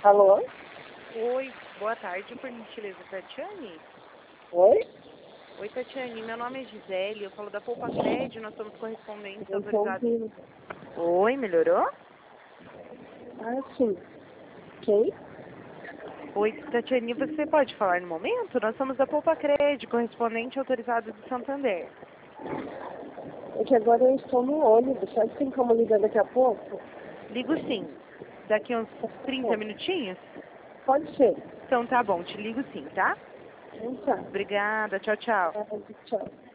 Alô? Oi, boa tarde, por gentileza, Tatiane? Oi? Oi, Tatiane, meu nome é Gisele, eu falo da Poupa Crédito, nós somos correspondentes Eu estou autorizados. ouvindo. Oi, melhorou? Ah, sim. Quem? Oi, Tatiane, você pode falar no momento? Nós somos da Poupa Crédito, correspondente autorizado de Santander. É que agora eu estou no ônibus. Sabe que tem como ligar daqui a pouco? Ligo sim, daqui uns 30 minutinhos? Pode ser. Então tá bom, te ligo sim, tá? Então tá. Obrigada, tchau, tchau. Ah, tchau.